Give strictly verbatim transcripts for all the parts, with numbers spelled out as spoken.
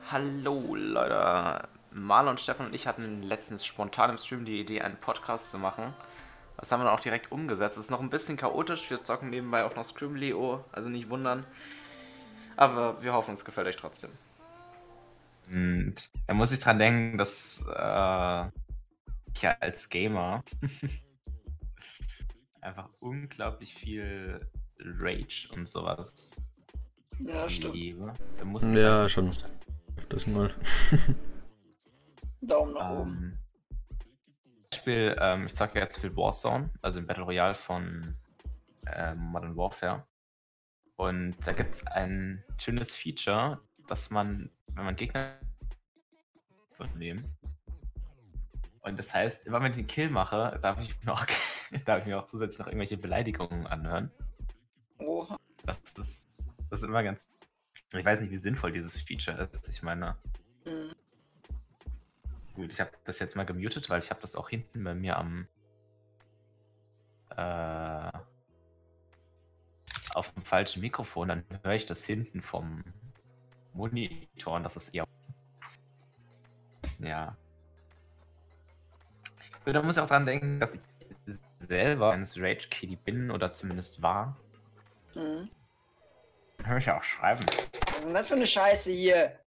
Hallo Leute, Marlon, Stefan und ich hatten letztens spontan im Stream die Idee, einen Podcast zu machen. Das haben wir dann auch direkt umgesetzt. Es ist noch ein bisschen chaotisch, wir zocken nebenbei auch noch Scrimleo, also nicht wundern. Aber wir hoffen, es gefällt euch trotzdem. Und da muss ich dran denken, dass äh, ich ja als Gamer einfach unglaublich viel Rage und sowas Ja, stimmt. liebe. Da muss Ja, halt schon öfters mal. Daumen nach Ähm, oben. Zum Beispiel, ähm, ich zocke jetzt viel Warzone, also im Battle Royale von ähm, Modern Warfare. Und da gibt es ein schönes Feature, dass man, wenn man Gegner nehmen. Und das heißt, immer wenn ich einen Kill mache, darf ich mir auch, darf ich mir auch zusätzlich noch irgendwelche Beleidigungen anhören. Oha. Das ist, das ist immer ganz. Ich weiß nicht, wie sinnvoll dieses Feature ist. Ich meine. Mhm. Gut, ich habe das jetzt mal gemutet, weil ich habe das auch hinten bei mir am äh, auf dem falschen Mikrofon, dann höre ich das hinten vom Monitor und das ist eher. Ja. Und da muss ich auch dran denken, dass ich selber ein Rage Kitty bin oder zumindest war. Mhm. Dann höre ich ja auch schreiben. Was ist denn das für eine Scheiße hier?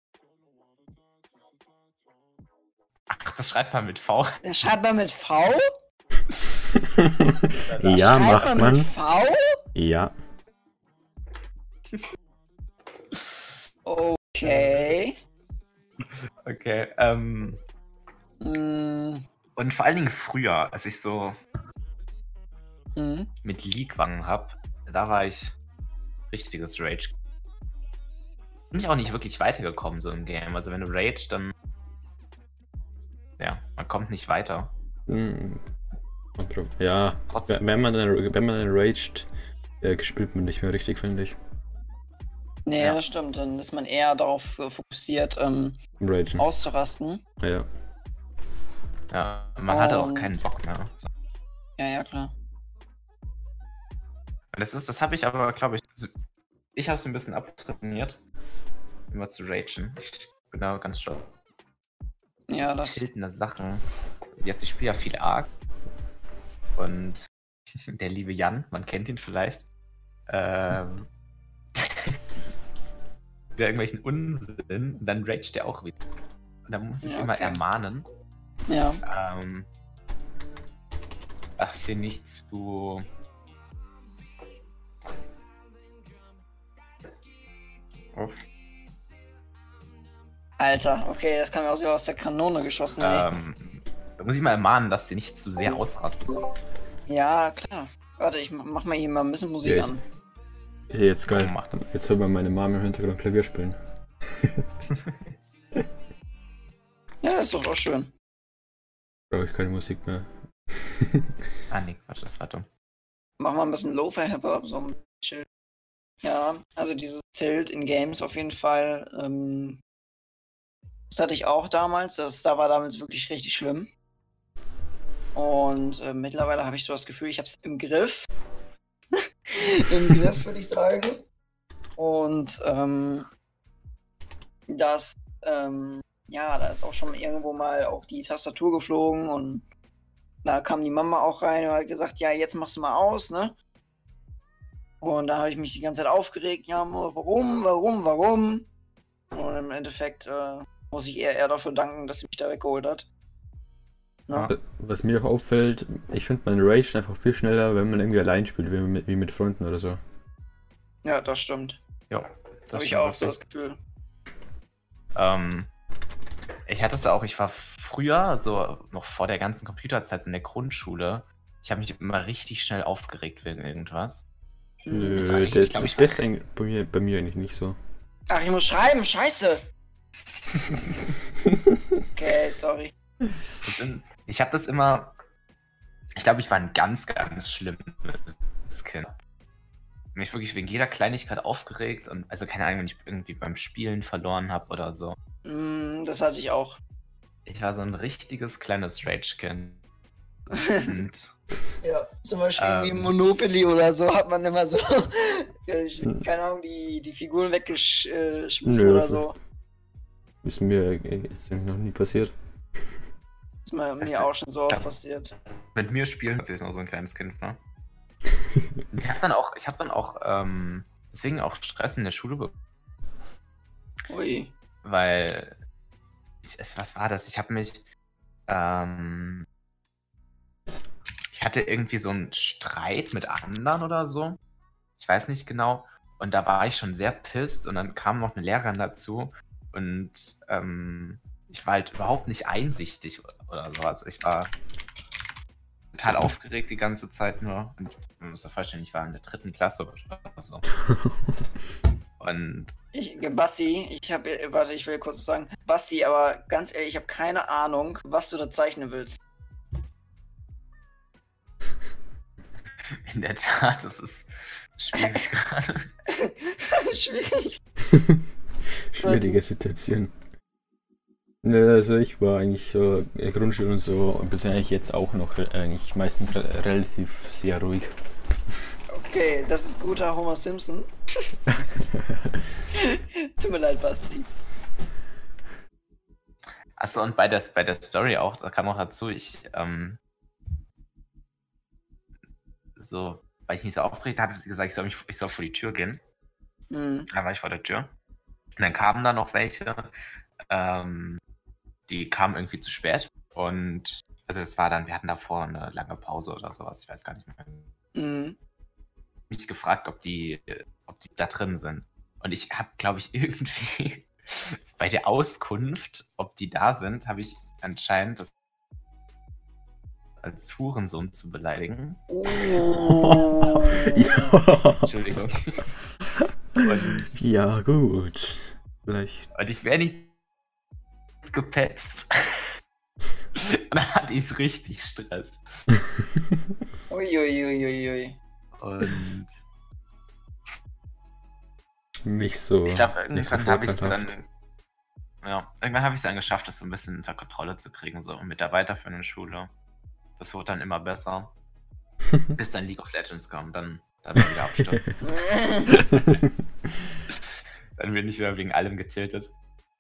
Ach, das schreibt man mit V. Der schreibt man mit V? Ja, Schreibt macht man man. mit V? Ja. Okay. Okay, ähm. Mhm. Und vor allen Dingen früher, als ich so Mhm. mit League wangen hab, da war ich richtiges Rage. Bin ich auch nicht wirklich weitergekommen so im Game. Also wenn du Rage, dann. Ja, man kommt nicht weiter. Hm. Ja, Trotzdem. wenn man dann, wenn man dann raged, äh, spielt man nicht mehr richtig, finde ich. Nee, Ja. das stimmt. Dann ist man eher darauf äh, fokussiert, ähm, Ragen. auszurasten. Ja. Ja, man hatte auch Und- keinen Bock mehr. So. Ja, ja, klar. Das ist, das habe ich aber, glaube ich, also ich habe es ein bisschen abtrainiert, immer zu ragen. Ich bin da ganz stolz. Ja, das. Tiltende Sachen. Jetzt, ich spiele ja viel Ark. Und der liebe Jan, man kennt ihn vielleicht, ähm, wieder irgendwelchen Unsinn und dann raged der auch wieder. Und da muss ich Ja, immer okay. ermahnen, Ja. ähm, ach, dir nicht zu. Oh, Alter, okay, das kam ja aus, aus der Kanone geschossen. ey. ähm, da muss ich mal ermahnen, dass sie nicht zu sehr ausrasten. Ja, klar. Warte, ich mach, mach mal hier mal ein bisschen Musik Ja, ich- an. Ist ja jetzt geil. Warum macht das? Jetzt hört man meine Mama im Hintergrund Klavier spielen. Ja, ist doch auch schön. Brauche ich keine Musik mehr. Ah, nee, Quatsch, das war dumm. Mach mal ein bisschen Lo-Fi-Hip-Hop, so ein Chill. Ja, also dieses Tilt in Games auf jeden Fall. Ähm, das hatte ich auch damals. Das da war damals wirklich richtig schlimm. Und äh, mittlerweile habe ich so das Gefühl, ich habe es im Griff. Im Griff, würde ich sagen. Und ähm, das, ähm, ja, da ist auch schon irgendwo mal auch die Tastatur geflogen und da kam die Mama auch rein und hat gesagt, ja, jetzt machst du mal aus, ne? Und da habe ich mich die ganze Zeit aufgeregt, ja, warum, warum, warum? Und im Endeffekt äh, muss ich eher, eher dafür danken, dass sie mich da weggeholt hat. Ne? Ja. Was mir auch auffällt, ich finde man raged einfach viel schneller, wenn man irgendwie allein spielt, wie mit, wie mit Freunden oder so. Ja, das stimmt. Ja, Da habe ich stimmt auch so wirklich. das Gefühl. Ähm, ich hatte es auch, ich war früher, so noch vor der ganzen Computerzeit, so in der Grundschule, ich habe mich immer richtig schnell aufgeregt wegen irgendwas. Hm. Das war Nö, echt- das, ich glaub, ich das war- ist eigentlich bei mir, bei mir eigentlich nicht so. Ach, ich muss schreiben, scheiße! Okay, sorry. Das sind- Ich habe das immer, ich glaube, ich war ein ganz, ganz schlimmes Kind. Mich wirklich wegen jeder Kleinigkeit aufgeregt und, also keine Ahnung, wenn ich irgendwie beim Spielen verloren habe oder so. Hm, das hatte ich auch. Ich war so ein richtiges kleines Rage-Kind. Und Ja, zum Beispiel Ähm. irgendwie Monopoly oder so hat man immer so, keine Ahnung, die, die Figuren weggeschmissen Nö, oder das so. Ist mir jetzt noch nie passiert. Ist mir, mir auch schon so oft passiert. Mit mir spielen natürlich noch so ein kleines Kind, ne? Ich hab dann auch, ich hab dann auch, ähm, deswegen auch Stress in der Schule bekommen. Ui. Weil, ich, was war das? Ich habe mich, ähm, ich hatte irgendwie so einen Streit mit anderen oder so. Ich weiß nicht genau. Und da war ich schon sehr pisst und dann kam noch eine Lehrerin dazu und ähm, ich war halt überhaupt nicht einsichtig oder sowas. Ich war total aufgeregt die ganze Zeit nur. Und ich muss mir vorstellen, ich war in der dritten Klasse oder so. Und Ich, Basti, ich habe, warte, ich will kurz was sagen. Basti, aber ganz ehrlich, ich habe keine Ahnung, was du da zeichnen willst. in der Tat, das ist schwierig gerade. Schwierig. Schwierige Situation. Ne, also ich war eigentlich so äh, Grundschule und so, bis eigentlich jetzt auch noch re- eigentlich meistens re relativ sehr ruhig. Okay, das ist guter Homer Simpson. Tut mir leid, Basti. Achso, und bei der, bei der Story auch, da kam auch dazu, ich, ähm, so, weil ich mich so aufgeregt hatte, hat sie gesagt, ich soll, mich, ich soll vor die Tür gehen. Mhm. Dann war ich vor der Tür. Und dann kamen da noch welche, ähm, die kamen irgendwie zu spät. Und, also das war dann, wir hatten davor eine lange Pause oder sowas, ich weiß gar nicht mehr. Mhm. Mich gefragt, ob die, ob die da drin sind. Und ich habe, glaube ich, irgendwie bei der Auskunft, ob die da sind, habe ich anscheinend das als Hurensohn zu beleidigen. Oh. Ja. Entschuldigung. Und, Ja, gut. Vielleicht. und ich wäre nicht gepetzt. Und dann hatte ich richtig Stress. Uiuiuiui. Und Nicht so. ich glaube, nicht so irgendwann habe ich es dann. vorteilhaft. Ja, irgendwann habe ich es dann geschafft, das so ein bisschen unter Kontrolle zu kriegen, so mit der weiterführenden Schule. Das wurde dann immer besser. Bis dann League of Legends kam, dann, dann war wieder Absturz. Dann bin ich wieder wegen allem getiltet.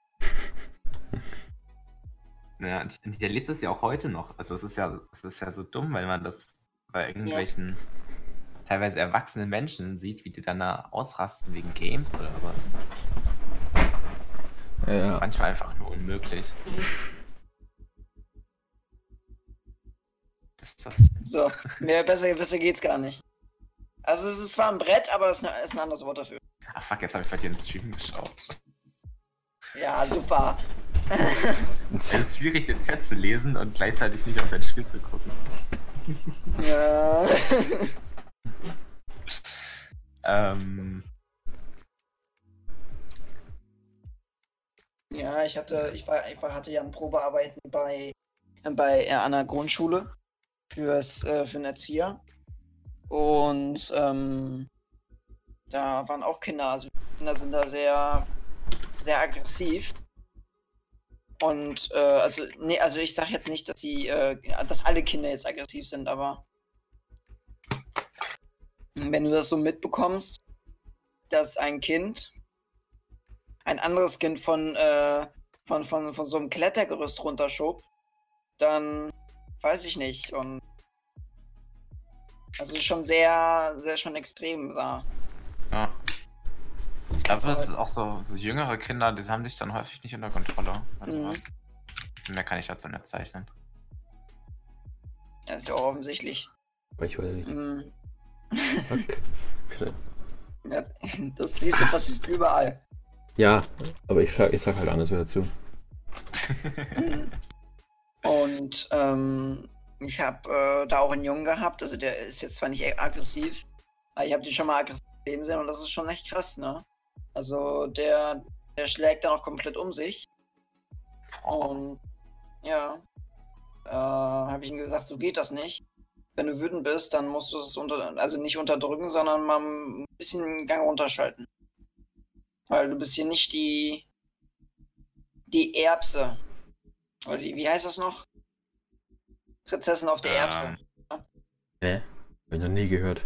Ja, und ich erlebe das ja auch heute noch. Also es ist ja, es ist ja so dumm, weil man das bei irgendwelchen teilweise erwachsenen Menschen sieht, wie die dann da ausrasten wegen Games oder so. Das ist Ja. manchmal einfach nur unmöglich. Das ist das. So, mehr besser, besser geht's gar nicht. Also es ist zwar ein Brett, aber das ist ein anderes Wort dafür. Ach fuck, jetzt habe ich bei dir in den Stream geschaut. Ja, super. Es ist schwierig, den Chat zu lesen und gleichzeitig nicht auf dein Spiel zu gucken. Ja. Ähm, Ja, ich hatte, ich war, ich war, hatte ja ein Probearbeiten bei, bei äh, einer Grundschule fürs, äh, für einen Erzieher. Und ähm, da waren auch Kinder, also Kinder sind da sehr, sehr aggressiv. Und äh, also, nee, also ich sag jetzt nicht, dass sie, äh, dass alle Kinder jetzt aggressiv sind, aber wenn du das so mitbekommst, dass ein Kind ein anderes Kind von, äh, von, von, von so einem Klettergerüst runterschob, dann weiß ich nicht. Und also schon sehr, sehr schon extrem da. ja. Da wird es auch so, so jüngere Kinder, die haben dich dann häufig nicht unter Kontrolle. Also, Mhm. also mehr kann ich dazu nicht zeichnen. Das ist ja auch offensichtlich. Aber ich weiß nicht. Mhm. Fuck. Ja, das siehst du fast überall. Ja, aber ich, sag- ich sag halt anders wieder zu. Mhm. Und ähm, ich habe äh, da auch einen Jungen gehabt, also der ist jetzt zwar nicht e- aggressiv, aber ich habe den schon mal aggressiv leben sehen und das ist schon echt krass, ne? Also der, der schlägt dann auch komplett um sich. Und ja, äh, habe ich ihm gesagt, so geht das nicht. Wenn du wütend bist, dann musst du es unter, also nicht unterdrücken, sondern mal ein bisschen den Gang runterschalten. Weil du bist hier nicht die, die Erbse. Oder die, wie heißt das noch? Prinzessin auf der Erbse. Ähm, Hä? Hab ich noch nie gehört.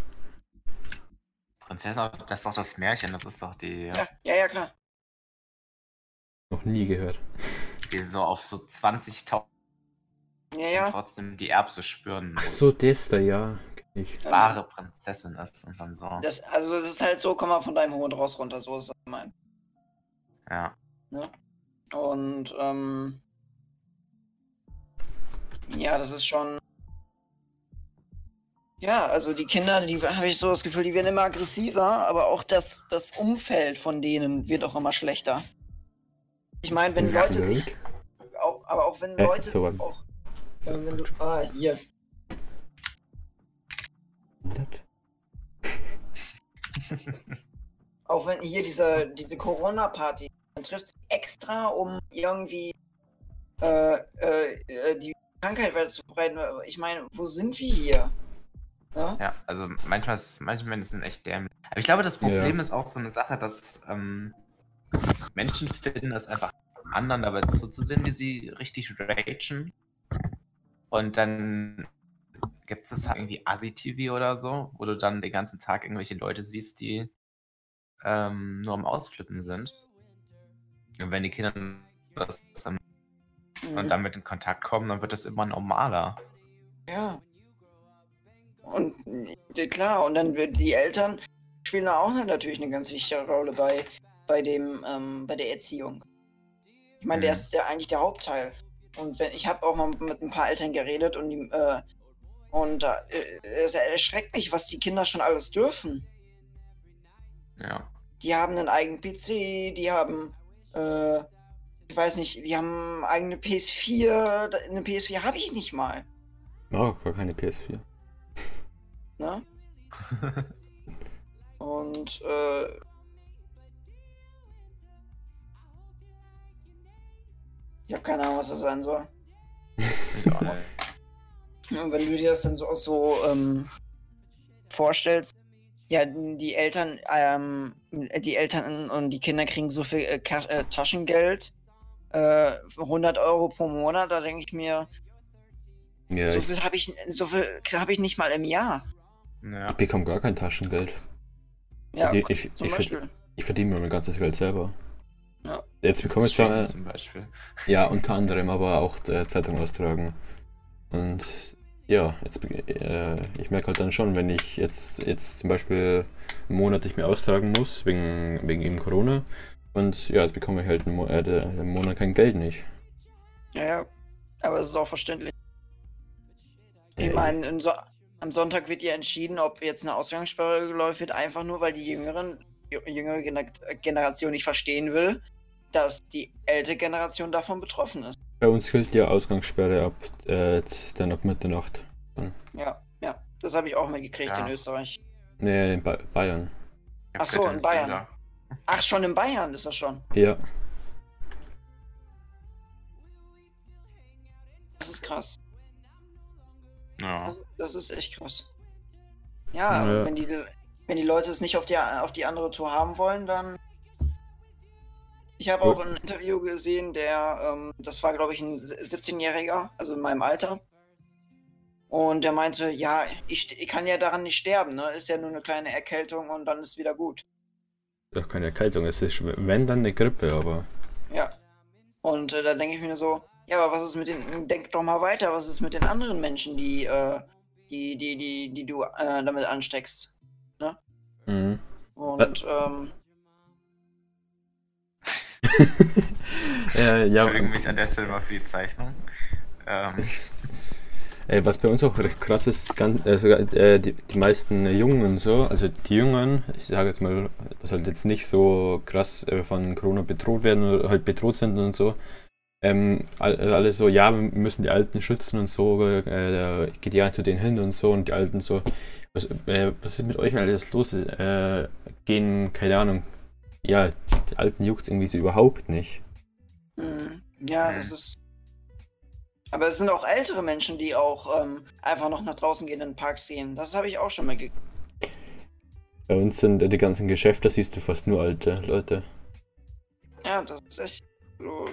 Prinzessin, das ist doch das Märchen, das ist doch die. Ja, ja, ja, klar. Noch nie gehört. Die so auf so zwanzigtausend Ja, ja. trotzdem die Erbse spüren. Ach so, das da, ja. Ich. Wahre Prinzessin ist und dann so. Das, also es ist halt so, komm mal von deinem hohen Ross runter, so ist das gemeint. Ja. Ne? Und ähm, ja, das ist schon. Ja, also die Kinder, die habe ich so das Gefühl, die werden immer aggressiver, aber auch das, das Umfeld von denen wird auch immer schlechter. Ich meine, wenn Ja, Leute blöd. sich. Auch, aber auch wenn Äh, Leute. so, auch, äh, wenn du, ah, hier. Auch wenn hier diese, diese Corona-Party, man trifft sich extra, um irgendwie äh, äh, die Krankheit weiter zu verbreiten. Ich meine, wo sind wir hier? Ja? Ja, also manchmal ist, manche Menschen sind echt dämlich. Aber ich glaube, das Problem Ja. ist auch so eine Sache, dass ähm, Menschen finden es einfach anderen dabei zuzusehen, wie sie richtig ragen. Und dann gibt es halt irgendwie Assi-T V oder so, wo du dann den ganzen Tag irgendwelche Leute siehst, die ähm, nur am Ausflippen sind. Und wenn die Kinder das dann, Mhm. und damit in Kontakt kommen, dann wird das immer normaler. Ja. Und äh, klar, und dann wird die Eltern spielen da auch natürlich eine ganz wichtige Rolle bei, bei dem, ähm, bei der Erziehung. Ich meine, Mhm. der ist ja eigentlich der Hauptteil. Und wenn ich habe auch mal mit ein paar Eltern geredet und die, äh, und da äh, es erschreckt mich, was die Kinder schon alles dürfen. Ja. Die haben einen eigenen P C, die haben, äh, ich weiß nicht, die haben eine eigene P S vier. Eine P S vier habe ich nicht mal. Oh, gar keine P S vier. Ne? Und, äh, ich habe keine Ahnung, was das sein soll. Ich auch nicht. Und wenn du dir das dann so, so ähm, vorstellst, ja, die Eltern, ähm, die Eltern und die Kinder kriegen so viel äh, Ka- äh, Taschengeld, äh, hundert Euro pro Monat, da denke ich mir, Ja, so ich, viel habe ich, so viel habe ich nicht mal im Jahr. Ja. ich bekomme gar kein Taschengeld. Ja, ich, ich, zum ich, Beispiel. verd- ich verdiene mir mein ganzes Geld selber. Ja. Jetzt bekomme ich Streamen zwar, zum Beispiel. ja, unter anderem, aber auch äh, Zeitung austragen. Und ja, jetzt, be- äh, ich merke halt dann schon, wenn ich jetzt, jetzt zum Beispiel einen Monat nicht mehr austragen muss, wegen, wegen eben Corona. Und ja, jetzt bekomme ich halt einen, Mo äh, der- einen Monat kein Geld nicht. Ja, ja. Aber es ist auch verständlich. Ich Ey. meine, in so am Sonntag wird ja entschieden, ob jetzt eine Ausgangssperre geläuft wird, einfach nur, weil die jüngeren, die jüngere Gener Generation nicht verstehen will, dass die ältere Generation davon betroffen ist. Bei uns gilt ja Ausgangssperre ab, äh, jetzt dann ab Mitternacht. Ja, ja. Das habe ich auch mitgekriegt Ja. in Österreich. Nee, in ba Bayern. Ja, Ach so, bitte, in ist Bayern. wieder. Ach, schon in Bayern ist das schon. Ja. Das ist krass. Ja. Das, das ist echt krass. Ja, Ja. aber wenn die, wenn die Leute es nicht auf die, auf die andere Tour haben wollen, dann. Ich habe auch ein Interview gesehen, der, ähm, das war glaube ich ein siebzehnjähriger, also in meinem Alter. Und der meinte, ja, ich, ich kann ja daran nicht sterben, ne? Ist ja nur eine kleine Erkältung und dann ist wieder gut. Ist doch keine Erkältung, es ist, wenn dann eine Grippe, aber. Ja. Und äh, da denke ich mir so, ja, aber was ist mit den, denk doch mal weiter, was ist mit den anderen Menschen, die, äh, die, die, die, die du äh, damit ansteckst, ne? Mhm. Und, ähm, ja, Ich ja. entschuldige mich an der Stelle mal für die Zeichnung. Ähm, Äh, was bei uns auch recht krass ist, ganz, also, äh, die, die meisten Jungen und so, also die Jungen, ich sage jetzt mal, dass halt jetzt nicht so krass äh, von Corona bedroht werden oder halt bedroht sind und so, ähm, all- alle so, ja, wir müssen die Alten schützen und so, äh, da geht ja zu denen hin und so und die Alten so, was, äh, was ist mit euch alles los? Äh, gehen, keine Ahnung, ja, die Alten juckt irgendwie so überhaupt nicht. mh, ja, Mhm. das ist. Aber es sind auch ältere Menschen, die auch ähm, einfach noch nach draußen gehen, in den Park sehen. Das habe ich auch schon mal gekriegt. Bei uns sind äh, die ganzen Geschäfte, siehst du fast nur alte Leute. Ja, das ist echt so.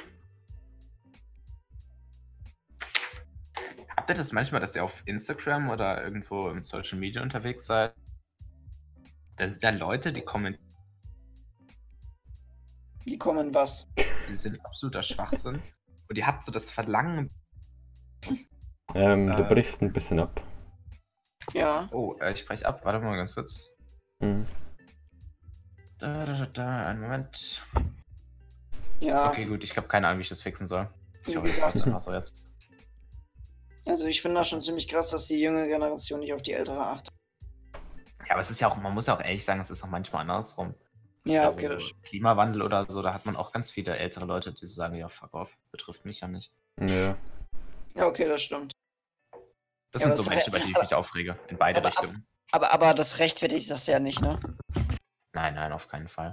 Habt ihr das manchmal, dass ihr auf Instagram oder irgendwo im Social Media unterwegs seid? Da sind ja Leute, die kommentieren Wie kommen was? Die sind absoluter Schwachsinn. Und ihr habt so das Verlangen. Ähm, du Äh. brichst ein bisschen ab. Ja. Oh, äh, ich breche ab. Warte mal ganz kurz. Mhm. Da, da, da, da, einen Moment. Ja. Okay, gut, ich habe keine Ahnung, wie ich das fixen soll. Ich Wie hoffe, das gesagt. passt einfach so jetzt. Also ich finde das schon ziemlich krass, dass die junge Generation nicht auf die ältere achtet. Ja, aber es ist ja auch, man muss ja auch ehrlich sagen, es ist auch manchmal andersrum. Ja, Also okay, das stimmt. Klimawandel oder so, da hat man auch ganz viele ältere Leute, die so sagen, ja, fuck off, betrifft mich ja nicht. Ja. Ja, okay, das stimmt. Das Ja, sind aber so es- Menschen, über die ich mich aufrege. In beide aber- Richtungen. Aber, aber das rechtfertigt das ja nicht, ne? Nein, nein, auf keinen Fall.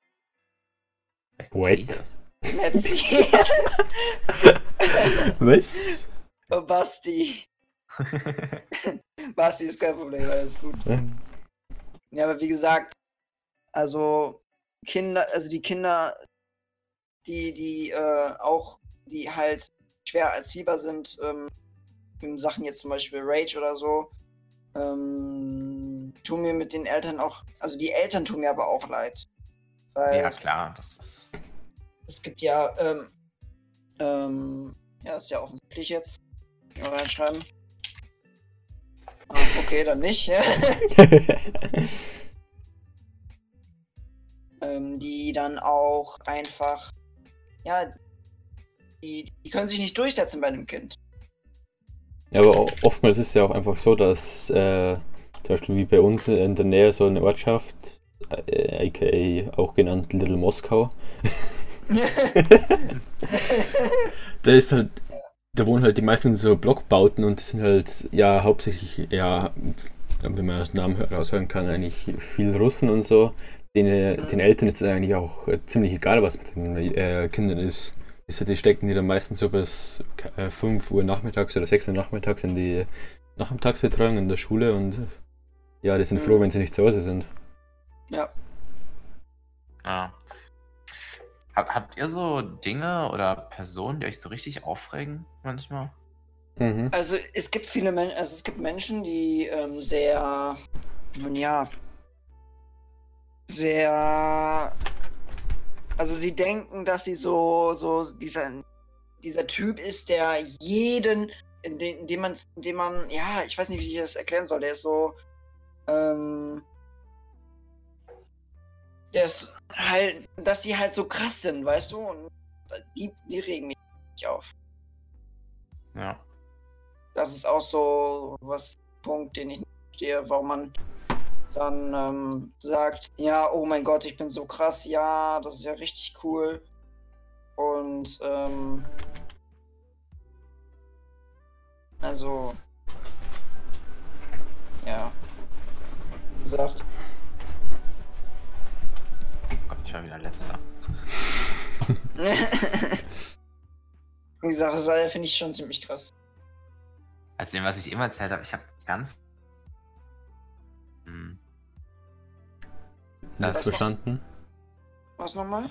Wait. Metzi. Was? Oh, Basti. Basti ist kein Problem, alles gut. Ja, aber wie gesagt, also Kinder, also die Kinder, die, die äh, auch, die halt schwer erziehbar sind, ähm, in Sachen jetzt zum Beispiel Rage oder so, ähm, tun mir mit den Eltern auch, also die Eltern tun mir aber auch leid. Weil Ja, es, klar, das ist. es gibt ja, ähm, ähm, ja, ist ja offensichtlich jetzt. Mal reinschreiben. Ah, okay, dann nicht. Ja. ähm, die dann auch einfach, ja, die, die können sich nicht durchsetzen bei dem Kind. Ja, aber o- oftmals ist es ja auch einfach so, dass äh, zum Beispiel wie bei uns in der Nähe so eine Ortschaft, äh, aka auch genannt Little Moskau, da ist halt, da wohnen halt die meisten in so Blockbauten und das sind halt ja hauptsächlich, ja, wenn man den Namen raushören kann, eigentlich viel Russen und so. Den, Mhm. den Eltern ist es eigentlich auch äh, ziemlich egal, was mit den äh, Kindern ist. Ist ja, die stecken die dann meistens so bis äh, fünf Uhr nachmittags oder sechs Uhr nachmittags in die Nachmittagsbetreuung in der Schule und ja, die sind Mhm. froh, wenn sie nicht zu Hause sind. Ja. Ja. Hab, habt ihr so Dinge oder Personen, die euch so richtig aufregen manchmal? Mhm. Also es gibt viele Menschen, also es gibt Menschen, die ähm, sehr, nun ja, sehr, also sie denken, dass sie so, so dieser, dieser Typ ist, der jeden, in dem, in dem man, in dem man, ja, ich weiß nicht, wie ich das erklären soll, der ist so, ähm, der ist halt, dass die halt so krass sind, weißt du, und die, die regen mich nicht auf. Ja. Das ist auch so was Punkt, den ich nicht verstehe, warum man dann ähm, sagt, ja, oh mein Gott, ich bin so krass, ja, das ist ja richtig cool. Und ähm, also ja, wie gesagt, Gott, ich war wieder letzter. wie gesagt, das äh, finde ich schon ziemlich krass. Als dem, was ich immer erzählt habe, ich habe ganz. Hm, Das Das- verstanden? Was nochmal?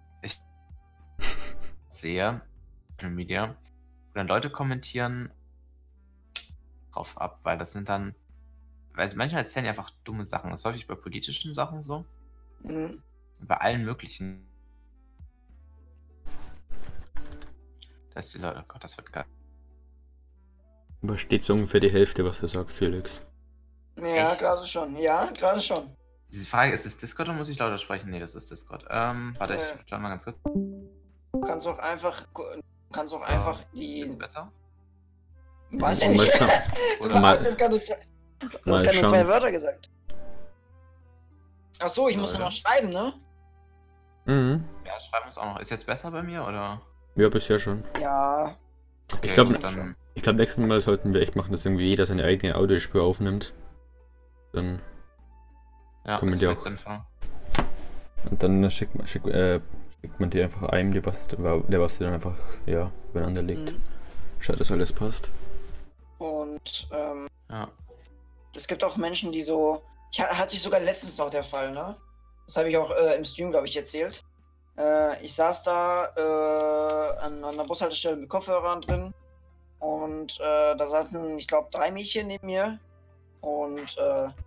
sehe, Social Media, wo dann Leute kommentieren drauf ab, weil das sind dann. Weil manchmal erzählen die einfach dumme Sachen. Das ist häufig bei politischen Sachen so. Mhm. Bei allen möglichen. Da ist die Leute, oh Gott, das wird geil. Aber steht so ungefähr die Hälfte, was du sagst, Felix. Ja, Echt? gerade schon. Ja, gerade schon. Diese Frage, ist es Discord oder muss ich lauter sprechen? Nee, das ist Discord. Ähm, warte, Äh. ich schau mal ganz kurz. Du kannst auch einfach, du kannst auch einfach Ist die. jetzt besser? Weiß ich Mal nicht. schauen. Du Oder mal- hast jetzt gerade zwei, du hast mal gerade nur schauen. zwei Wörter gesagt. Ach so, ich muss Leute. nur noch schreiben, ne? Mhm. Ja, schreiben wir es auch noch. Ist jetzt besser bei mir oder? Ja, bisher schon. Ja. Okay, glaub, gut, dann. Ich glaube, nächstes Mal sollten wir echt machen, dass irgendwie jeder seine eigene Audiospur aufnimmt. Dann Ja, Können wir das die wird auch- sinnvoll. Und dann schickt man, schickt, äh, schickt man die einfach einem, die was, der was die dann einfach ja, übereinander legt. Mhm. Schaut, dass alles passt. Und ähm, Ja. es gibt auch Menschen, die so. Ich, ha- hatte ich sogar letztens noch der Fall, ne? Das habe ich auch äh, im Stream, glaube ich, erzählt. Äh, ich saß da äh, an, an einer Bushaltestelle mit Kopfhörern drin. Und äh, da saßen, ich glaube, drei Mädchen neben mir. Und äh,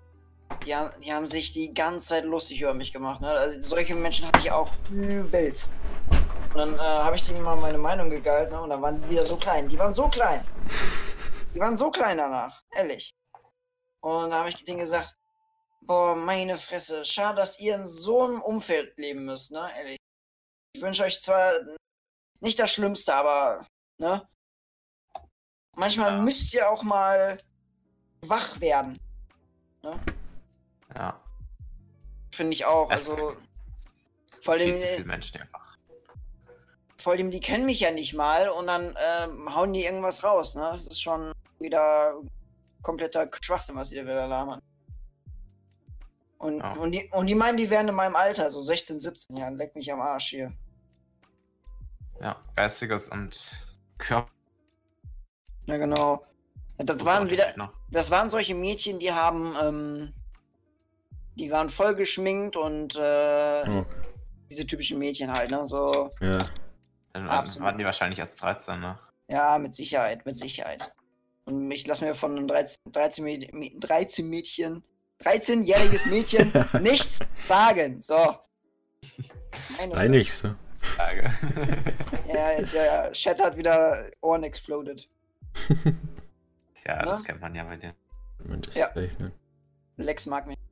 die haben, die haben sich die ganze Zeit lustig über mich gemacht. Ne? Also solche Menschen hatte ich auch übelst. Und dann äh, habe ich denen mal meine Meinung gegeilt, ne? Und dann waren die wieder so klein. Die waren so klein. Die waren so klein danach, ehrlich. Und da habe ich denen gesagt, boah, meine Fresse, schade, dass ihr in so einem Umfeld leben müsst, ne, ehrlich. Ich wünsche euch zwar nicht das Schlimmste, aber, ne, manchmal Ja. müsst ihr auch mal wach werden, ne? Ja. Finde ich auch, Es- also, vor Viel allem, zu viele Menschen einfach. vor allem, die kennen mich ja nicht mal und dann ähm, hauen die irgendwas raus, ne, das ist schon wieder kompletter Schwachsinn, was die da wieder labern. Und, Ja. und, die, und die meinen, die wären in meinem Alter, so sechzehn, siebzehn Jahren, leck mich am Arsch hier. Ja, geistiges und Körper. Ja, genau. Das waren wieder, das waren solche Mädchen, die haben, ähm, die waren voll geschminkt und äh, Oh, diese typischen Mädchen halt, ne, so, ja. Dann Absolut. waren die wahrscheinlich erst dreizehn, ne? ja, mit Sicherheit, mit Sicherheit. Und ich lasse mir von einem dreizehn, dreizehn, Mäd- dreizehn Mädchen, dreizehnjähriges Mädchen nichts sagen, so. Meine Nein, nicht so. Frage. Ja, der Chat hat wieder Ohren exploded. Tja, Ne? das kennt man ja bei dir. Man ist Ja. gleich, ne? Lex mag mich.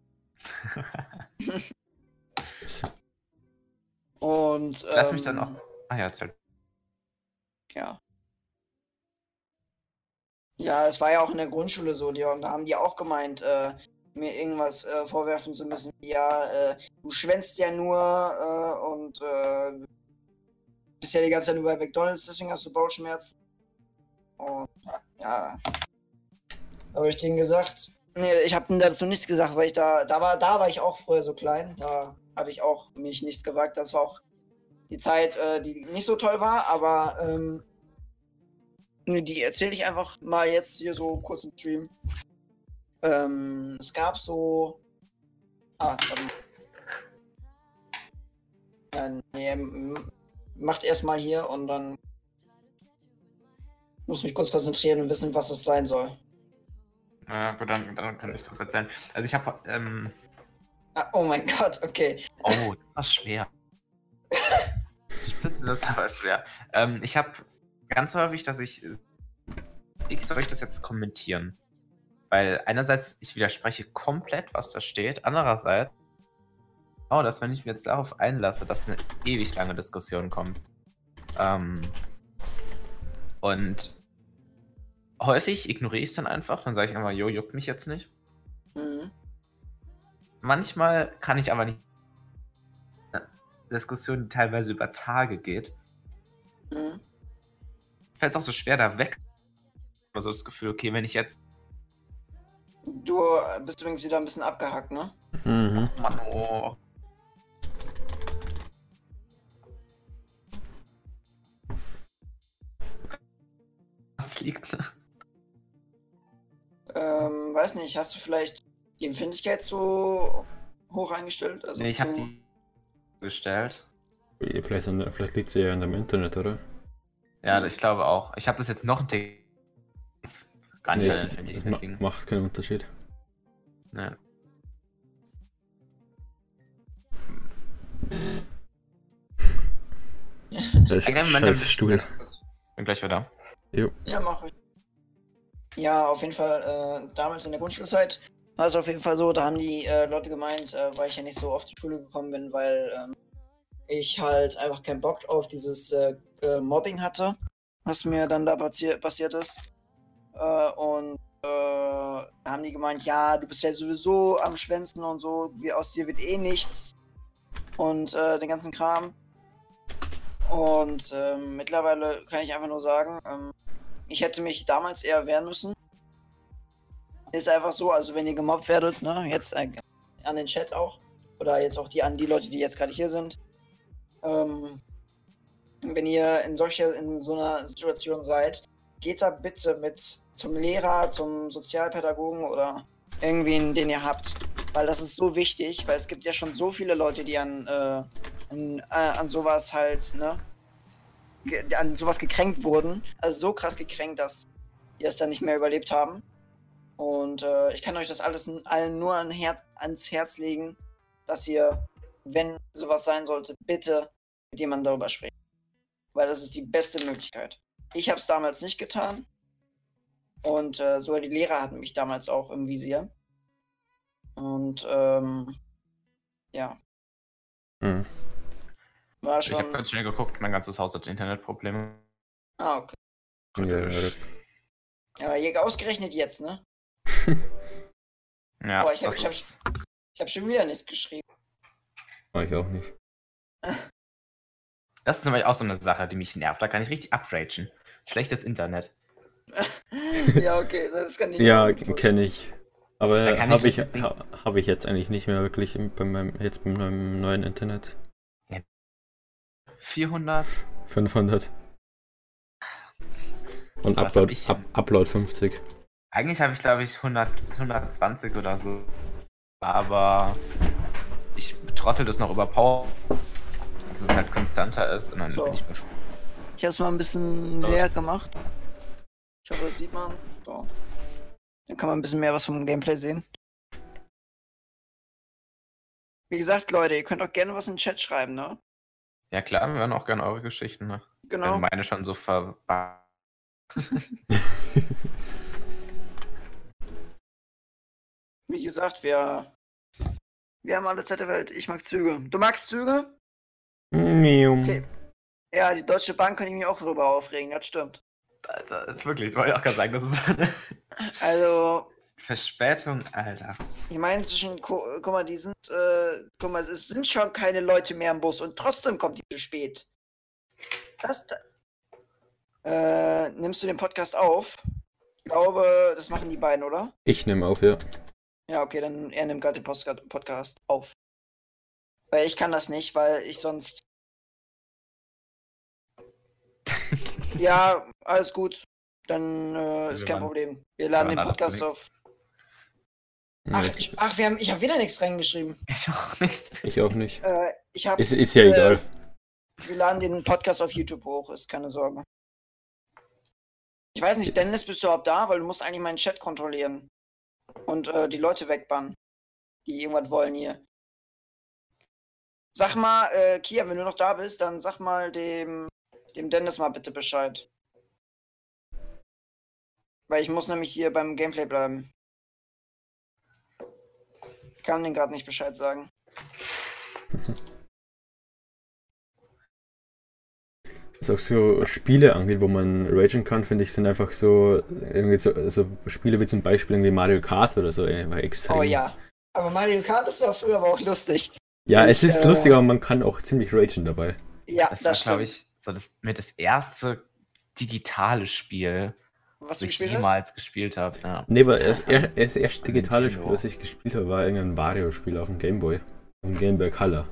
Und, ähm, Lass mich dann auch. Ah ja, erzähl. Ja. Ja, es war ja auch in der Grundschule so, die, und da haben die auch gemeint, äh, mir irgendwas äh, vorwerfen zu müssen. wie, Ja, äh, du schwänzt ja nur äh, und äh, bist ja die ganze Zeit nur bei McDonalds, deswegen hast du Bauchschmerzen. Und ja, da habe ich denen gesagt, nee, ich habe denen dazu nichts gesagt, weil ich da, da war, da war ich auch vorher so klein, da habe ich auch mich nichts gewagt. Das war auch die Zeit, äh, die nicht so toll war, aber ähm, nee, die erzähle ich einfach mal jetzt hier so kurz im Stream. Ähm, es gab so. Ah, ähm, äh, nee, m- macht erstmal hier und dann muss mich kurz konzentrieren und wissen, was es sein soll. Ja, gut, dann, dann kann ich kurz erzählen. Also ich habe, ähm, Ah, oh mein Gott, okay. oh, das war schwer. Spitze, das war schwer. Ähm, ich habe ganz häufig, dass ich, wie soll ich das jetzt kommentieren? Weil einerseits, ich widerspreche komplett, was da steht. Andererseits, oh, dass wenn ich mir jetzt darauf einlasse, dass eine ewig lange Diskussion kommt. Ähm, und häufig ignoriere ich es dann einfach. Dann sage ich einfach, jo, juckt mich jetzt nicht. Mhm. Manchmal kann ich aber nicht. Eine Diskussion, die teilweise über Tage geht, Mhm. fällt es auch so schwer, da weg. Aber so das Gefühl, okay, wenn ich jetzt. Du bist übrigens wieder ein bisschen abgehackt, ne? Mhm. Mann, oh. Was liegt da? Ähm, weiß nicht, hast du vielleicht die Empfindlichkeit so hoch eingestellt? Also Nee, ich habe so- die gestellt. Vielleicht, an, vielleicht liegt sie ja in dem Internet, oder? Ja, ich glaube auch. Ich habe das jetzt noch ein Tick. Gar nicht Nee, an es- der es ma Empfindlichkeit liegen. macht keinen Unterschied. Nee. Das ist Einen ein Moment, scheiß Stuhl. Bin gleich wieder. Jo. Ja, mach ich. Ja, auf jeden Fall, äh, damals in der Grundschulzeit war es auf jeden Fall so, da haben die äh, Leute gemeint, äh, weil ich ja nicht so oft zur Schule gekommen bin, weil ähm, ich halt einfach keinen Bock auf dieses äh, äh, Mobbing hatte, was mir dann da passi passiert ist. Äh, und äh, da haben die gemeint, ja, du bist ja sowieso am Schwänzen und so, wie aus dir wird eh nichts. Und äh, den ganzen Kram. Und ähm, mittlerweile kann ich einfach nur sagen, ähm, ich hätte mich damals eher wehren müssen. Ist einfach so, also wenn ihr gemobbt werdet, ne, jetzt äh, an den Chat auch, oder jetzt auch die an die Leute, die jetzt gerade hier sind, ähm, wenn ihr in solcher, in so einer Situation seid, geht da bitte mit zum Lehrer, zum Sozialpädagogen oder irgendwen, den ihr habt, weil das ist so wichtig, weil es gibt ja schon so viele Leute, die an, äh, an, äh, an sowas halt, ne, ge- an sowas gekränkt wurden, also so krass gekränkt, dass die es dann nicht mehr überlebt haben. Und äh, ich kann euch das alles n- allen nur an Herz, ans Herz legen, dass ihr, wenn sowas sein sollte, bitte mit jemandem darüber sprecht. Weil das ist die beste Möglichkeit. Ich habe es damals nicht getan. Und äh, sogar die Lehrer hatten mich damals auch im Visier. Und ähm, ja, Hm. war Ich habe schon. ganz schnell geguckt, mein ganzes Haus hat Internetprobleme. Ah, okay. Ja, ja, Ja, aber je- ausgerechnet jetzt, ne? Ja, Boah, ich hab- das ich hab- ist- Ich habe schon wieder nichts geschrieben. Mach ich auch nicht. das ist nämlich auch so eine Sache, die mich nervt. Da kann ich richtig abragen. Schlechtes Internet. Ja, okay, das kann ich Ja, mir gut vorstellen. kenne ich. Aber Da kann ich habe ich, nicht so ha, hab ich jetzt eigentlich nicht mehr wirklich im- bei meinem, jetzt bei meinem neuen Internet. vierhundert? fünfhundert. Und Was Upload, hab ich Up, denn? Upload fünfzig. Eigentlich habe ich, glaube ich, hundert, hundertzwanzig oder so. Aber ich drossel das noch über Power, dass es halt konstanter ist. Und dann So. bin ich bei Ich habe es mal ein bisschen So. leer gemacht. Ich hoffe, das sieht man. So. Dann kann man ein bisschen mehr was vom Gameplay sehen. Wie gesagt, Leute, ihr könnt auch gerne was in den Chat schreiben, ne? Ja klar, wir hören auch gerne eure Geschichten. Ne? Genau. Wenn meine schon so ver... Wie gesagt, wir, wir haben alle Zeit der Welt. Ich mag Züge. Du magst Züge? Mium. Okay. Ja, die Deutsche Bank kann ich mich auch darüber aufregen, das stimmt. Das ist wirklich, wollte ich auch gerade sagen, das ist eine Also, Verspätung, Alter. ich meine, zwischen, gu- guck mal, die sind, äh, guck mal, es sind schon keine Leute mehr im Bus und trotzdem kommt die zu spät. Das, da, äh, nimmst du den Podcast auf? Ich glaube, das machen die beiden, oder? Ich nehme auf, ja. Ja, okay, dann er nimmt gerade den Postca- Podcast auf. Weil ich kann das nicht, weil ich sonst. Ja, alles gut. Dann äh, ist Wir kein waren- Problem. Wir laden wir den waren Podcast alle auf. Ach, ich, ich, ach, wir haben, ich habe wieder nichts reingeschrieben. Ich auch nicht. ich auch nicht. Äh, ich habe. Ist, ist ja äh, egal. Wir laden den Podcast auf YouTube hoch, ist keine Sorge. Ich weiß nicht, Dennis, bist du überhaupt da? Weil du musst eigentlich meinen Chat kontrollieren. Und äh, die Leute wegbannen, die irgendwas wollen hier. Sag mal, äh, Kia, wenn du noch da bist, dann sag mal dem, dem Dennis mal bitte Bescheid. Weil ich muss nämlich hier beim Gameplay bleiben. Ich kann den gerade nicht Bescheid sagen. Was auch so Spiele angeht, wo man ragen kann, finde ich, sind einfach so, irgendwie so, so Spiele wie zum Beispiel irgendwie Mario Kart oder so, einfach extrem. Oh ja. Aber Mario Kart, das war früher aber auch lustig. Ja, Ich, es ist äh, lustig, aber man kann auch ziemlich ragen dabei. Ja, Das, das, war, glaube stimmt. ich, so das, mit das erste digitale Spiel, Was was du ich gespielt hast? jemals gespielt habe. Ja. Nee, aber das, er, das erste digitale Spiel, Nintendo. was ich gespielt habe, war irgendein Mario-Spiel auf dem Gameboy. Auf dem Game Boy Color.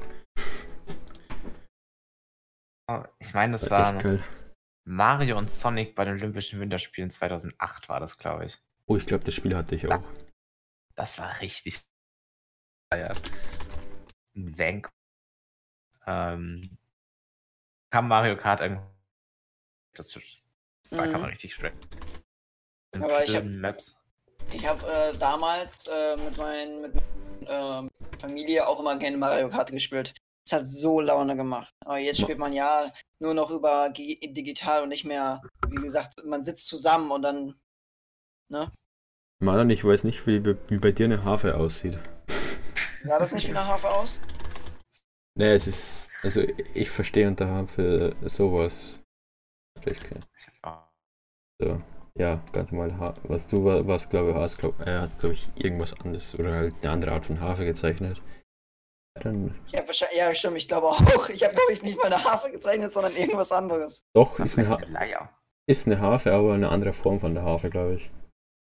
Ich meine, das War war echt geil. Mario und Sonic bei den Olympischen Winterspielen zweitausendacht war das, glaube ich. Oh, ich glaube, das Spiel hatte ich auch. Das war richtig gefeiert. Ein Vank. Ähm, kam Mario Kart irgendwo. Das da kann man Mhm. richtig schrecken. Aber ich hab- Maps. Ich habe äh, damals äh, mit meiner mit, ähm, Familie auch immer gerne Mario Kart gespielt. Es hat so Laune gemacht. Aber jetzt Ma- spielt man ja nur noch über G digital und nicht mehr, wie gesagt, man sitzt zusammen und dann. Ne? Marlon, ich weiß nicht, wie, wie bei dir eine Harfe aussieht. Sah das nicht wie eine Harfe aus? Nee, es ist. Also, ich verstehe unter Harfe sowas. Vielleicht kein- So. Ja, ganz normal. Ha was du wa- was, glaube ich, hast, glaub, er hat, glaube ich, irgendwas anderes oder halt eine andere Art von Harfe gezeichnet. Ja, dann. Ich habe wahrscheinlich. Ja, stimmt, ich glaube auch. Ich habe, glaube ich, nicht mal eine Harfe gezeichnet, sondern irgendwas anderes. Doch, Das ist eine, ist ha eine Leier. ist eine Harfe, aber eine andere Form von der Harfe, glaube ich.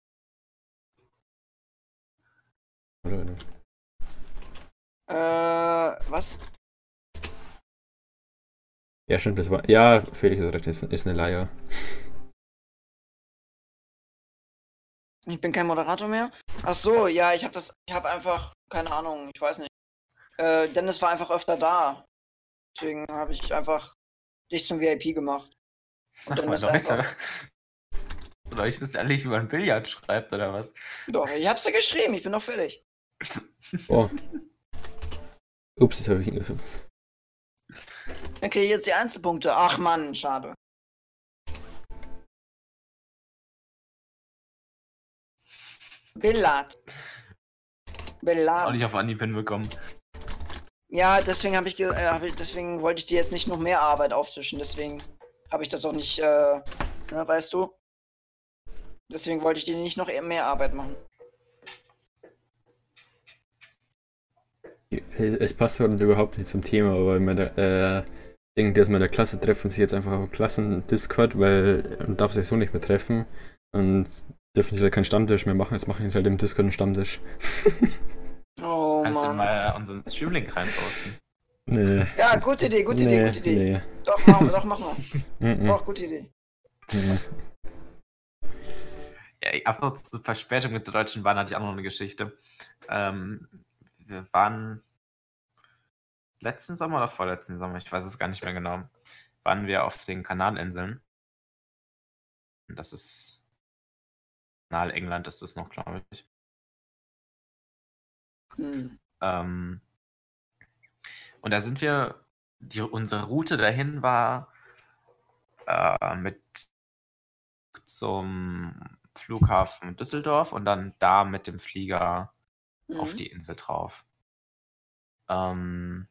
Oder? Äh, was? Ja, stimmt, das war. Ja, Felix hat recht, ist, ist eine Leier. Ich bin kein Moderator mehr. Ach so, ja, ich habe das. Ich habe einfach. Keine Ahnung, ich weiß nicht. Äh, Dennis war einfach öfter da. Deswegen habe ich einfach dich zum V I P gemacht. Und dann ist Leute. einfach. Oder ich wüsste eigentlich, wie man Billard schreibt, oder was? Doch, ich hab's ja geschrieben, ich bin noch fertig. Oh. Ups, das habe ich hingefallen. Okay, jetzt die Einzelpunkte. Ach Mann, schade. Billard. Auch Billard. nicht auf Anhieb hinbekommen. Ja, deswegen habe ich, ge- äh, hab ich, deswegen wollte ich dir jetzt nicht noch mehr Arbeit auftischen. Deswegen habe ich das auch nicht, äh, ne, weißt du? Deswegen wollte ich dir nicht noch eher mehr Arbeit machen. Es passt heute überhaupt nicht zum Thema, aber in meiner, äh, denke, dass wir in der Klasse treffen sich jetzt einfach auf Klassen-Discord, weil man darf sich so nicht mehr treffen und dürfen sie halt keinen Stammtisch mehr machen. Jetzt machen sie halt im Discord einen Stammtisch. Oh Kannst du Mann. mal unseren Streamlink reinposten? Nee. Ja, gute Idee, gute Idee, Nee, gute Idee. nee. Doch, machen wir, doch, machen wir. Mhm. Doch, gute Idee. Mhm. Ja, ab und zu Verspätung mit der Deutschen Bahn hatte ich auch noch eine Geschichte. Ähm, wir waren letzten Sommer oder vorletzten Sommer, ich weiß es gar nicht mehr genau, waren wir auf den Kanalinseln. Und das ist Kanal England ist das noch, glaube ich. Hm. Ähm, und da sind wir, die, unsere Route dahin war äh, mit zum Flughafen Düsseldorf und dann da mit dem Flieger auf Mhm. die Insel drauf. Ähm,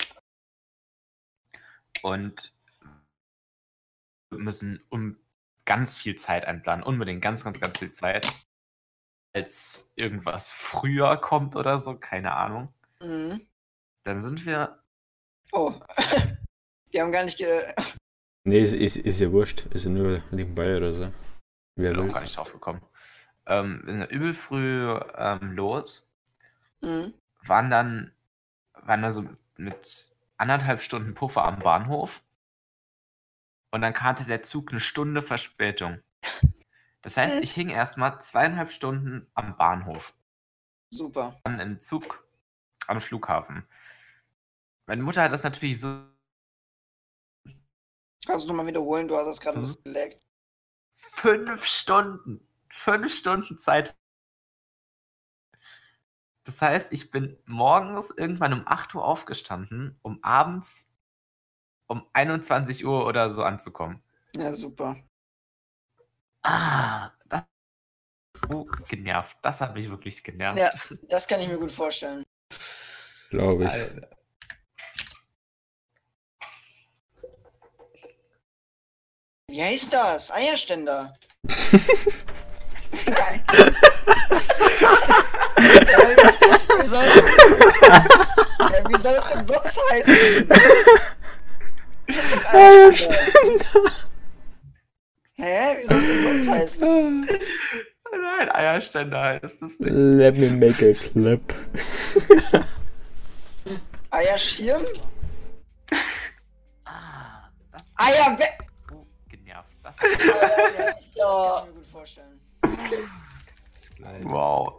und wir müssen um ganz viel Zeit einplanen, unbedingt ganz, ganz, ganz viel Zeit. Als irgendwas früher kommt oder so, keine Ahnung. Mhm. Dann sind wir, Oh. Wir haben gar nicht ge... Nee, ist, ist, ist ja wurscht. Ist ja nur nebenbei oder so. Wer bin auch will. gar nicht drauf gekommen, ähm, wir sind übel früh ähm, los, Mhm. waren dann, waren dann so mit anderthalb Stunden Puffer am Bahnhof und dann hatte der Zug eine Stunde Verspätung. Das heißt, ich hing erstmal zweieinhalb Stunden am Bahnhof, Super. dann im Zug am Flughafen. Meine Mutter hat das natürlich so Kannst du nochmal wiederholen? Du hast das gerade ein Mhm. bisschen geleckt. fünf Stunden, fünf Stunden Zeit. Das heißt, ich bin morgens irgendwann um acht Uhr aufgestanden, um abends um einundzwanzig Uhr oder so anzukommen. Ja, super. Ah, das oh, genervt. Das hat mich wirklich genervt. Ja, das kann ich mir gut vorstellen. Glaube ich. Alter. Wie heißt das? Eierständer. Geil. wie, soll, ja, wie soll es denn sonst heißen? Eierständer. Hä? Wie soll es denn sonst heißen? Nein, Eierständer heißt das nicht. Let me make a clip. Eierschirm? Ah, das Eier... oh, genervt. Das Ja, das kann ich mir gut vorstellen. wow.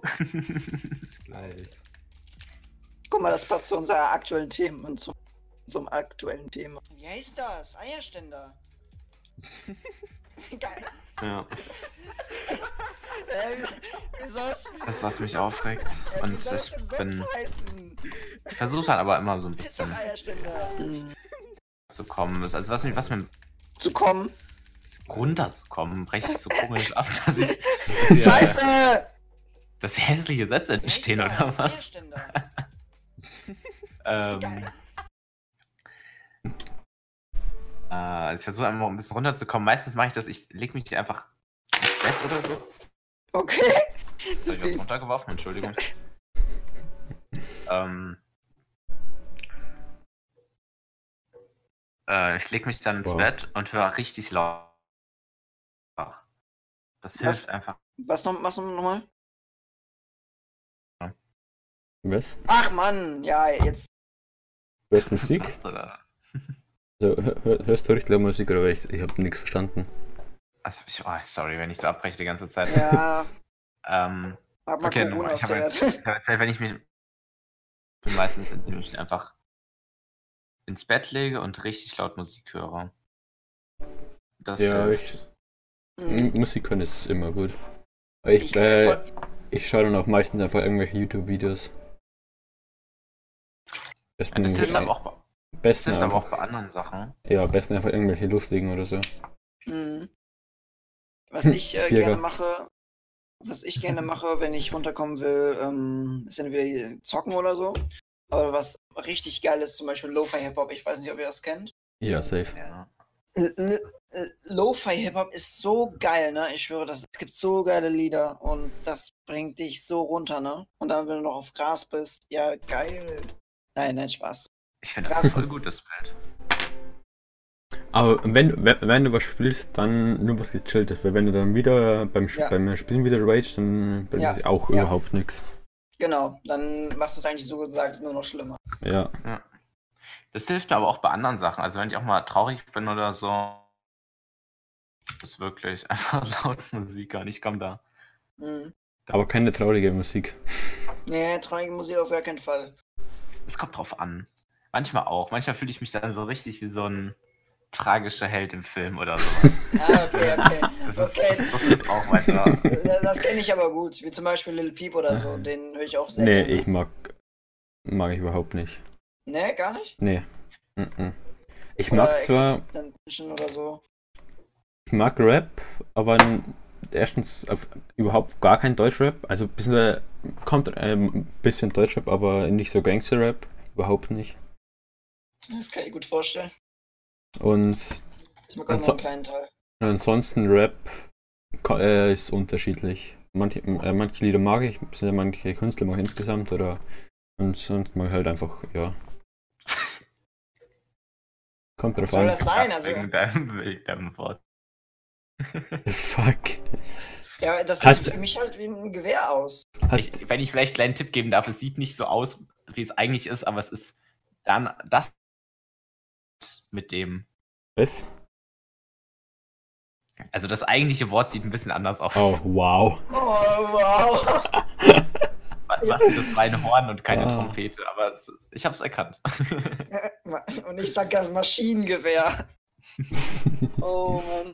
Guck mal, das passt zu unserer aktuellen Themen und zu unserem aktuellen Thema. Wie heißt das? Eierständer. Geil. Ja. Äh, wie, wie soll's, Das, was mich aufregt. äh, wie Und soll es ich denn sonst bin. heißen? Ich versuche dann aber immer so ein Ist doch bisschen Eierständer. Mhm. zu kommen. Also was mir, was mir Zu kommen. runterzukommen, breche ich so komisch ab, dass ich. Dass hier, Scheiße! dass hier hässliche Sätze Wie heißt entstehen das? oder was? Eierständer. Ähm, Geil. äh, also ich versuche einfach ein bisschen runterzukommen. Meistens mache ich das, ich lege mich einfach ins Bett oder so. Okay. Habe Das ich was geht. runtergeworfen? Entschuldigung. ähm, äh, ich lege mich dann ins Wow. Bett und höre richtig laut. Das hilft Was? einfach. Was noch, was noch nochmal? Was? Ach Mann, ja, jetzt. Hörst Was Musik? machst du da? Also, hör, hörst du richtig laut Musik oder ich, ich habe nichts verstanden. Also, ich, oh, sorry, wenn ich so abbreche die ganze Zeit. Ja, ähm, hab mal okay, Corona nochmal. Ich habe auf jetzt, der ich hab erzählt, wenn ich mich bin meistens, indem ich einfach ins Bett lege und richtig laut Musik höre. Das Ja, hilft. ich, Mhm. Musik können ist immer gut. Aber ich, Ich, äh, voll- ich schaue dann auch meistens einfach irgendwelche YouTube-Videos. Ja, Besten, das hilft aber äh, auch bei, das besten hilft aber auch bei einfach, anderen Sachen. ja, besten einfach irgendwelche lustigen oder so. Mhm. Was ich äh, Birger. gerne mache, was ich gerne mache, wenn ich runterkommen will, ähm, ist entweder zocken oder so. Aber was richtig geil ist, zum Beispiel Lo-Fi Hip-Hop, ich weiß nicht, ob ihr das kennt. Ja, safe. Ja. L- L- L- Lo-Fi Hip-Hop ist so geil, ne? Ich schwöre, das, es gibt so geile Lieder und das bringt dich so runter, ne? Und dann, wenn du noch auf Gras bist, ja, geil. Nein, nein, Spaß. Ich finde das Krass. voll gutes Bild. Aber wenn, wenn, wenn du was spielst, dann nur was Gechilltes. Weil wenn du dann wieder beim, Sp- Ja. beim Spielen wieder rage, dann bringt Ja, das auch ja. überhaupt nichts. Genau, dann machst du es eigentlich so gesagt nur noch schlimmer. Ja. Ja. Das hilft mir aber auch bei anderen Sachen. Also wenn ich auch mal traurig bin oder so, ist wirklich einfach laut Musik an. Ich komme da. Mhm. Aber keine traurige Musik. Nee, traurige Musik auf gar keinen Fall. Es kommt drauf an. Manchmal auch. Manchmal fühle ich mich dann so richtig wie so ein tragischer Held im Film oder sowas. Ah, okay, okay. Das ist, Okay. das, das ist auch manchmal. Das, das kenne ich aber gut, wie zum Beispiel Lil Peep oder so, den höre ich auch sehr Nee, gerne. ich mag. Mag ich überhaupt nicht. Nee, gar nicht? Nee. Mhm. Ich Oder mag zwar. Extension oder so. Ich mag Rap, aber n- erstens auf überhaupt gar kein Deutschrap. Also ein bisschen, kommt ähm, ein bisschen Deutschrap, aber nicht so Gangster-Rap. Überhaupt nicht. Das kann ich gut vorstellen. Und Ich mag auch Anso- nur einen kleinen Teil. ansonsten Rap ko- äh, ist unterschiedlich. Manche, äh, manche Lieder mag ich, sind manche Künstler mag ich insgesamt oder und sonst mag ich halt einfach, ja. Kommt drauf Was soll an. das sein? Also, Wegen deinem, wegen deinem Wort. Fuck. ja, das Hat- sieht für mich halt wie ein Gewehr aus. Hat, Ich, wenn ich vielleicht einen kleinen Tipp geben darf, es sieht nicht so aus, wie es eigentlich ist, aber es ist dann das mit dem. was? Also das eigentliche Wort sieht ein bisschen anders aus. Oh, wow. Oh, wow. Was sieht das war ein Horn und keine Ah. Trompete, aber es ist, ich habe es erkannt. Und ich sag das Maschinengewehr. Oh Mann.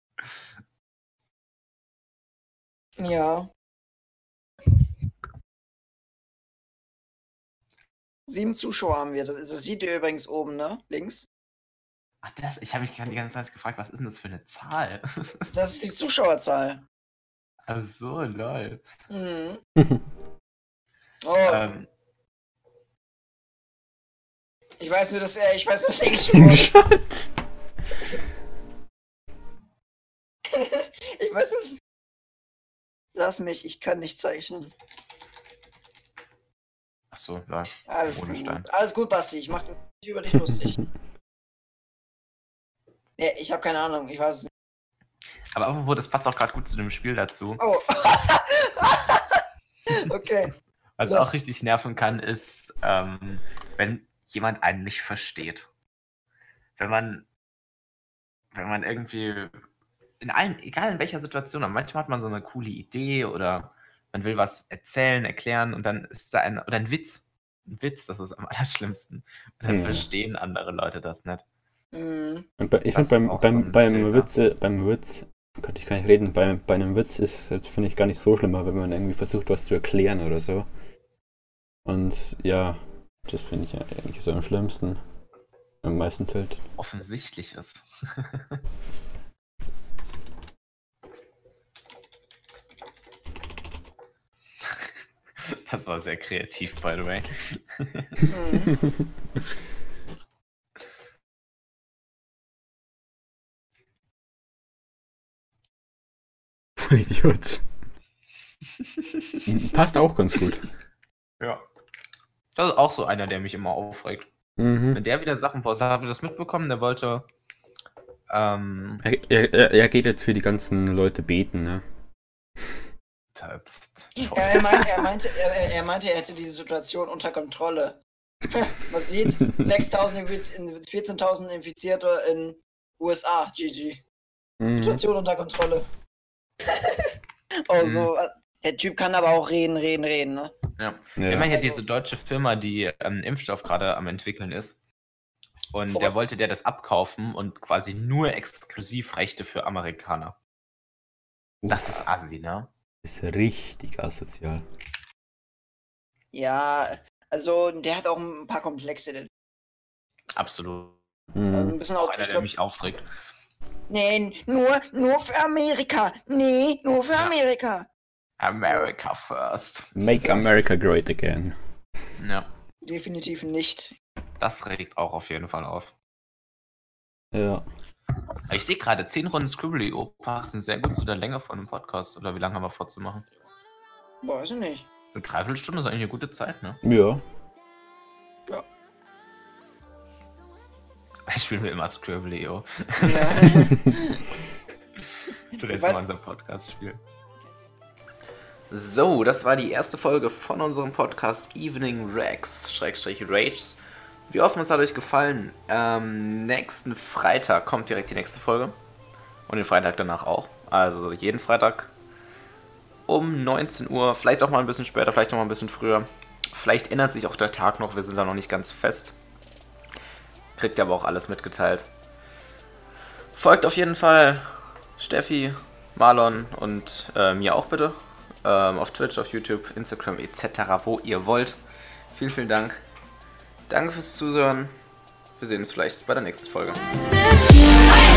Ja. Sieben Zuschauer haben wir. Das, das seht ihr übrigens oben, ne? Links. Ach, das, ich habe mich gerade die ganze Zeit gefragt, was ist denn das für eine Zahl? Das ist die Zuschauerzahl. Ach so, lol. Mhm. Oh, Ähm, ich weiß nur, dass er, ich weiß nur, das englische Wort. Screenshot. Ich weiß nur, das. Lass mich, ich kann nicht zeichnen. ach so, lol. Alles Ohne gut. Stein. Alles gut, Basti. Ich mach mich über dich lustig. Nee, ich habe keine Ahnung. Ich weiß es nicht. Aber apropos, das passt auch gerade gut zu dem Spiel dazu. Oh. Okay. Was Das- auch richtig nerven kann, ist, ähm, wenn jemand einen nicht versteht. Wenn man, wenn man irgendwie in allen, egal in welcher Situation, aber manchmal hat man so eine coole Idee oder man will was erzählen, erklären und dann ist da ein, oder ein Witz. Ein Witz, das ist am allerschlimmsten. Und dann Mhm. verstehen andere Leute das nicht. Mhm. Und bei- Ich Das finde ist beim, auch so beim, ein beim Filter. Witz, beim Witz, könnte ich gar nicht reden, bei, bei einem Witz ist, das finde ich gar nicht so schlimmer, wenn man irgendwie versucht, was zu erklären oder so. Und ja, das finde ich eigentlich so am schlimmsten. Am meisten halt. Offensichtlich ist. Das war sehr kreativ, by the way. Mhm. Voll Idiot. Passt auch ganz gut. Ja. Das ist auch so einer, der mich immer aufregt. Mhm. Wenn der wieder Sachen postet, habt ihr das mitbekommen? Der wollte. Ähm. Er, er, er geht jetzt für die ganzen Leute beten, ne? da- Ja, toll. er, meint, er, meinte, er, er meinte, er hätte die Situation unter Kontrolle. Man sieht, sechstausend, Infiz- vierzehntausend Infizierte in U S A. G G. Mhm. Situation unter Kontrolle. Oh, so. äh, Der Typ kann aber auch reden, reden, reden, ne? Ja. Immer Ja. hier diese deutsche Firma, die ähm, Impfstoff gerade am entwickeln ist. Und Oh. der wollte der das abkaufen und quasi nur Exklusivrechte für Amerikaner. Das ist assi, ne? Das ist richtig asozial. Ja, also der hat auch ein paar Komplexe. Der, Absolut. Mhm. ein bisschen Auch auch, einer, ich der glaub, mich aufregt. nee, nur, nur für Amerika. Nee, nur für Ja. Amerika. America first. Make America great again. Ja, Definitiv nicht. das regt auch auf jeden Fall auf. Ja. Ich sehe gerade, zehn Runden Scribble.io passen sehr gut zu der Länge von einem Podcast. Oder wie lange haben wir vorzumachen? Weiß ich nicht. Eine Dreiviertelstunde ist eigentlich eine gute Zeit, ne? Ja. Ja. Ich spiele mir immer Scribble.io. Ja. Zuletzt Was? mal unser Podcast spielen. So, das war die erste Folge von unserem Podcast Evening Rex, Schrägstrich Rages. Wir hoffen, es hat euch gefallen. Ähm, nächsten Freitag kommt direkt die nächste Folge. Und den Freitag danach auch. Also jeden Freitag um neunzehn Uhr. Vielleicht auch mal ein bisschen später, vielleicht auch mal ein bisschen früher. Vielleicht ändert sich auch der Tag noch, wir sind da noch nicht ganz fest. Kriegt ihr aber auch alles mitgeteilt. Folgt auf jeden Fall Steffi, Marlon und äh, mir auch bitte. Ähm, auf Twitch, auf YouTube, Instagram et cetera, wo ihr wollt. Vielen, vielen Dank. Danke fürs Zuhören. Wir sehen uns vielleicht bei der nächsten Folge. Hey!